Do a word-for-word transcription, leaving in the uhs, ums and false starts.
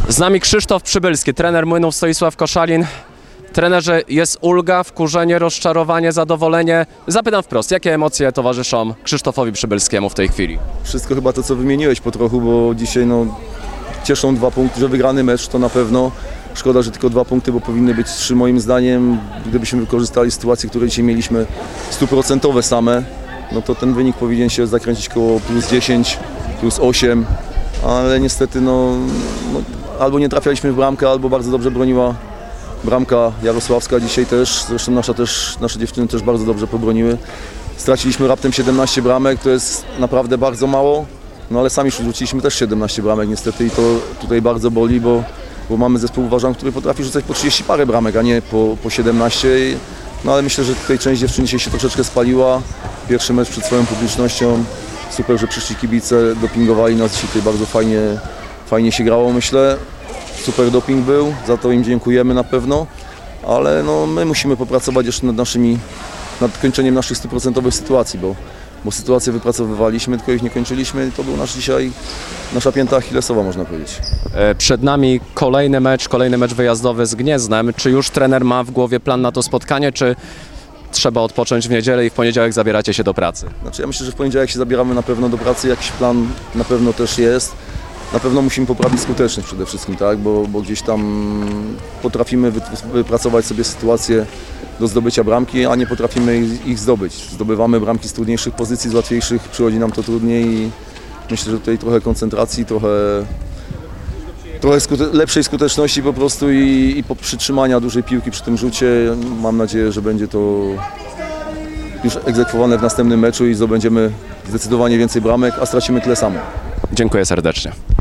Z nami Krzysztof Przybylski, trener Młynów Stoisław Koszalin. Trenerze, jest ulga, wkurzenie, rozczarowanie, zadowolenie. Zapytam wprost, jakie emocje towarzyszą Krzysztofowi Przybylskiemu w tej chwili? Wszystko chyba to, co wymieniłeś po trochu, bo dzisiaj no, cieszą dwa punkty, że wygrany mecz to na pewno. Szkoda, że tylko dwa punkty, bo powinny być trzy moim zdaniem. Gdybyśmy wykorzystali sytuacje, które dzisiaj mieliśmy stuprocentowe same, no to ten wynik powinien się zakręcić koło plus dziesięć, plus osiem, ale niestety no, no, albo nie trafialiśmy w bramkę, albo bardzo dobrze broniła bramka jarosławska dzisiaj też. Zresztą nasza też, nasze dziewczyny też bardzo dobrze pobroniły. Straciliśmy raptem siedemnaście bramek, to jest naprawdę bardzo mało, no ale sami rzuciliśmy też siedemnaście bramek niestety i to tutaj bardzo boli, bo, bo mamy zespół, uważam, który potrafi rzucać po trzydzieści parę bramek, a nie po, po siedemnaście. No ale myślę, że tutaj część dziewczyn dzisiaj się troszeczkę spaliła. Pierwszy mecz przed swoją publicznością. Super, że przyszli kibice, dopingowali nas dzisiaj tutaj bardzo fajnie, fajnie się grało, myślę. Super doping był, za to im dziękujemy na pewno, ale no, my musimy popracować jeszcze nad naszymi, nad kończeniem naszych stuprocentowych sytuacji, bo, bo sytuacje wypracowywaliśmy, tylko ich nie kończyliśmy. To był nasz dzisiaj, nasza pięta achillesowa, można powiedzieć. Przed nami kolejny mecz, kolejny mecz wyjazdowy z Gnieznem. Czy już trener ma w głowie plan na to spotkanie, czy trzeba odpocząć w niedzielę i w poniedziałek zabieracie się do pracy? Znaczy ja myślę, że w poniedziałek się zabieramy na pewno do pracy, jakiś plan na pewno też jest. Na pewno musimy poprawić skuteczność przede wszystkim, tak? bo, bo gdzieś tam potrafimy wypracować sobie sytuację do zdobycia bramki, a nie potrafimy ich zdobyć. Zdobywamy bramki z trudniejszych pozycji, z łatwiejszych przychodzi nam to trudniej i myślę, że tutaj trochę koncentracji, trochę, trochę skute- lepszej skuteczności po prostu i, i przytrzymania dużej piłki przy tym rzucie. Mam nadzieję, że będzie to już egzekwowane w następnym meczu i zdobędziemy zdecydowanie więcej bramek, a stracimy tyle samo. Dziękuję serdecznie.